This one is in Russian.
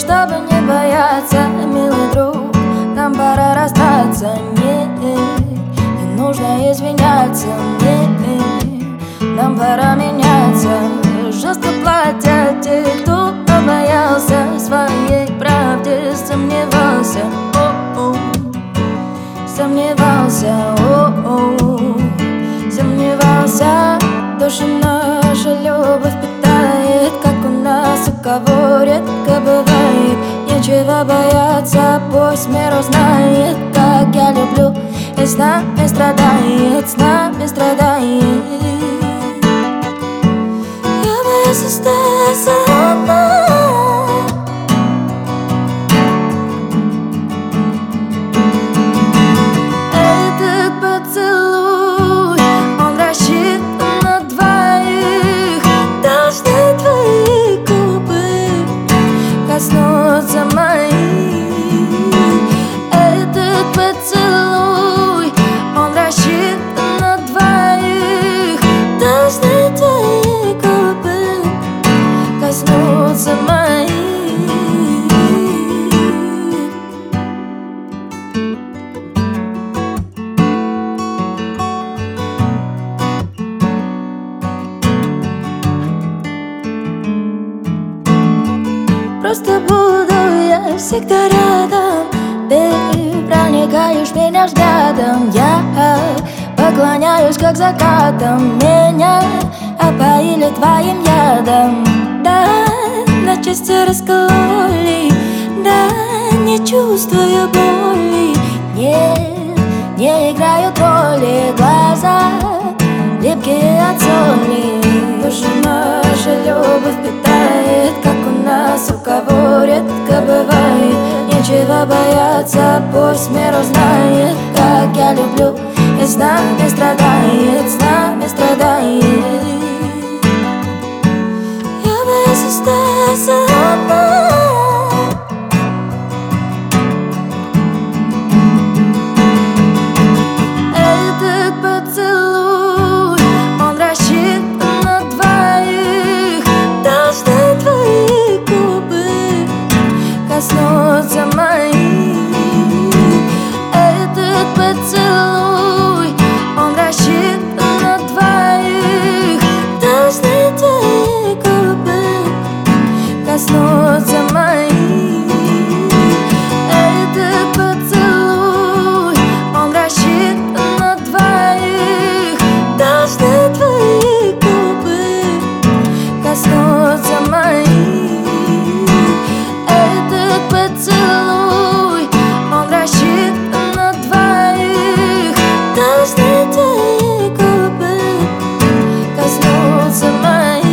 чтобы не бояться, милый друг, нам пора расстаться. Не нужно извиняться, нам пора меняться. Жестко платят те, кто побоялся своей правде, сомневался, сомневался, сомневался. Душа наша любовь питает, как у нас, у кого редко бывает. Нечего бояться, пусть мир узнает, как я люблю, и с нами страдает, с нами страдает. Я боюсь остаться одна. Этот поцелуй, он рассчитан на двоих. Должны твои губы коснуться моих. Этот поцелуй, он рассчитан на двоих. Должны твои губы коснуться моих. Просто буду я всегда рядом. Ты проникаешь в меня взглядом. Я поклоняюсь, как закатом. Меня опоили твоим ядом. Да, на части раскололи. Да, не чувствую боли. Нет, не играют роли. Глаза липкие от соли. Душа наша любовь питает, как у нас, у кого редко бывает. Нечего бояться, пусть мир узнает, как я люблю, и с нами страдает, с нами страдает. Я боюсь остаться одна. Этот поцелуй, он рассчитан на двоих. Должны твои губы коснуться моих. Этот поцелуй, он рассчитан на двоих. Должны твои губы коснуться моих. Этот поцелуй, он рассчитан на двоих. Должны твои губы коснуться моих. Этот поцелуй, он рассчитан на двоих. Должны твои губы коснуться моих.